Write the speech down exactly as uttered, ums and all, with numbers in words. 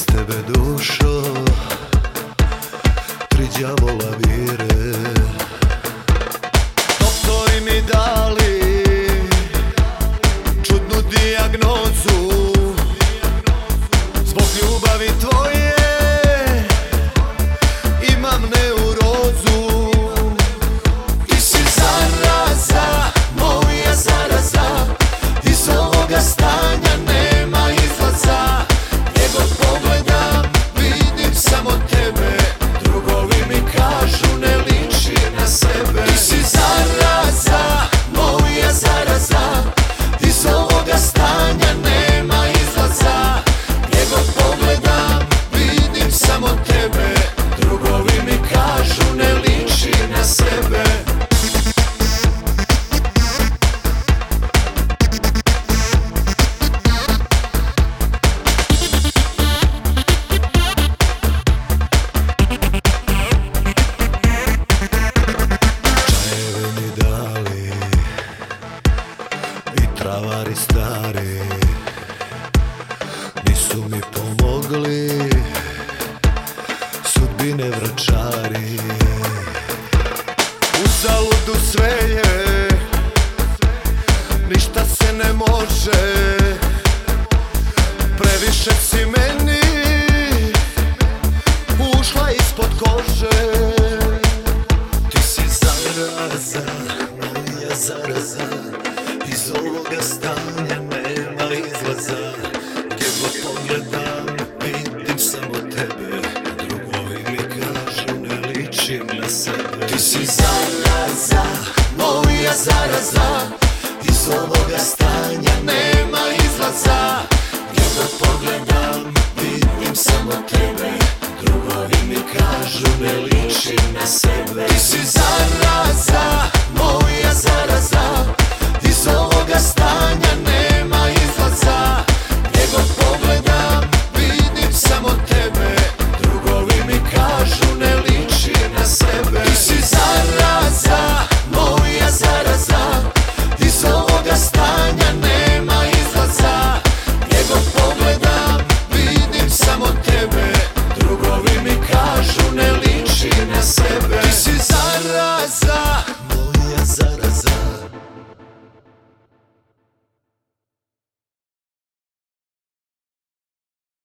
tebe dušo, tri đavola vire. Doktori mi dali čudnu dijagnozu, zbog ljubavi tvoje imam neurozu. Ti si zaraza, moja zaraza, iz ovoga stanja nema izlaza. Gdje god pogledam vidim samo tebe, drugovi mi kažu ne liči na sebe. Ti si zaraza, moja zaraza, iz ovoga stanja nema izlaza. Gdje god pogledam vidim samo tebe, drugovi mi kažu ne liči na sebe. Travari stari nisu mi pomogli, sudbine vračari. Uzaludu sve je, ništa se ne može, previše si meni ušla ispod kože. Ti si zaraza, moja zaraza, iz ovoga stanja nema izlaza. Gdje god pogledam vidim samo tebe, drugovi mi kažu ne ličim na sebe. Ti si zaraza, moja zaraza, iz ovoga stanja nema izlaza. Gdje god pogledam vidim samo tebe, drugovi mi kažu ne ličim na sebe. Ti si